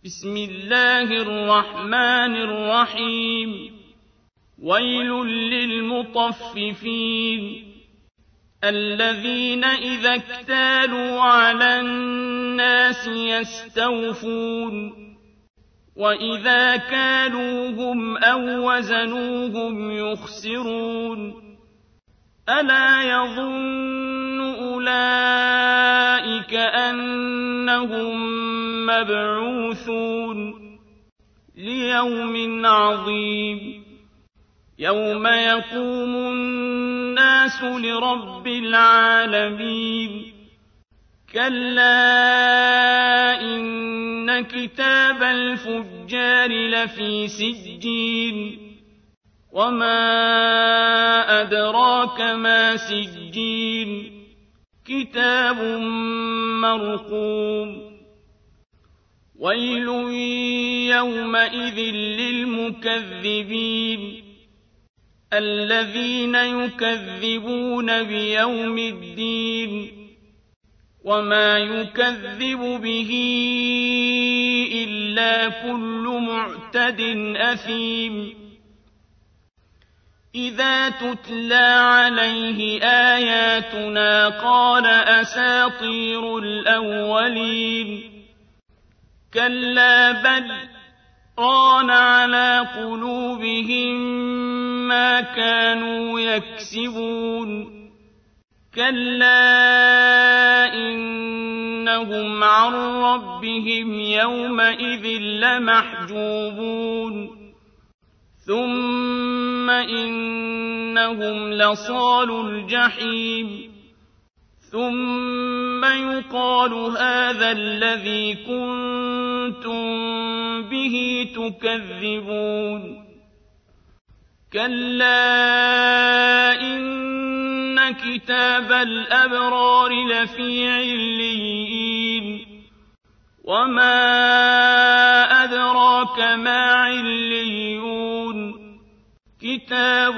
بسم الله الرحمن الرحيم ويل للمطففين الذين إذا اكتالوا على الناس يستوفون وإذا كالوهم أو وزنوهم يخسرون ألا يظن أولئك أنهم مبعوثون ليوم عظيم يوم يقوم الناس لرب العالمين كلا إن كتاب الفجار لفي سجين وما أدراك ما سجين كتاب مرقوم ويل يومئذ للمكذبين الذين يكذبون بيوم الدين وما يكذب به إلا كل معتد أثيم إذا تتلى عليه آياتنا قال أساطير الأولين كلا بل ران على قلوبهم ما كانوا يكسبون كلا إنهم عن ربهم يومئذ لمحجوبون ثم إنهم لصالو الجحيم ثم يقال هذا الذي كنتم به تكذبون كلا إن كتاب الأبرار لفي عليين وما أدراك ما عليون كتاب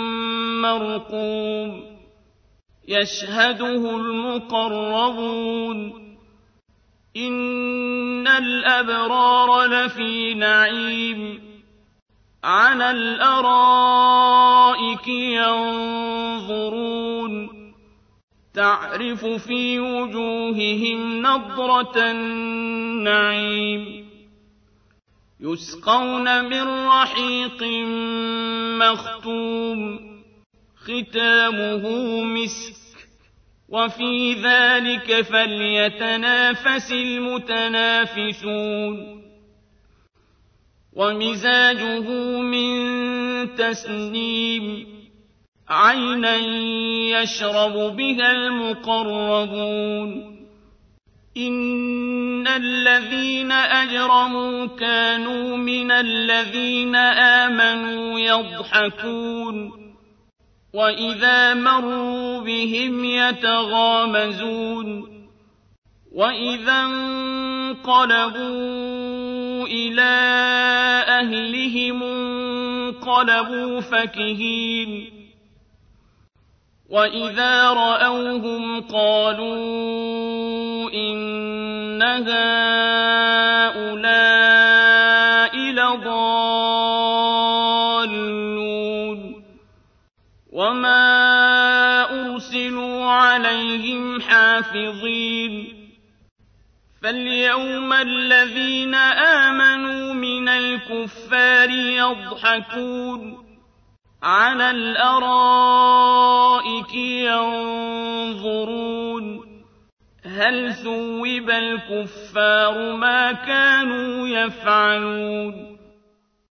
مرقوم يشهده المقربون إن الأبرار لفي نعيم على الأرائك ينظرون تعرف في وجوههم نضرة النعيم يسقون من رحيق مختوم ختامه مسك وفي ذلك فليتنافس المتنافسون ومزاجه من تسنيم عينا يشرب بها المقربون إن الذين أجرموا كانوا من الذين آمنوا يضحكون وإذا مروا بهم يتغامزون وإذا انقلبوا إلى أهلهم انقلبوا فكهين وإذا رأوهم قالوا إن هؤلاء لضالون وما أرسلوا عليهم حافظين فاليوم الذين آمنوا من الكفار يضحكون على الأرائك ينظرون هل ثوب الكفار ما كانوا يفعلون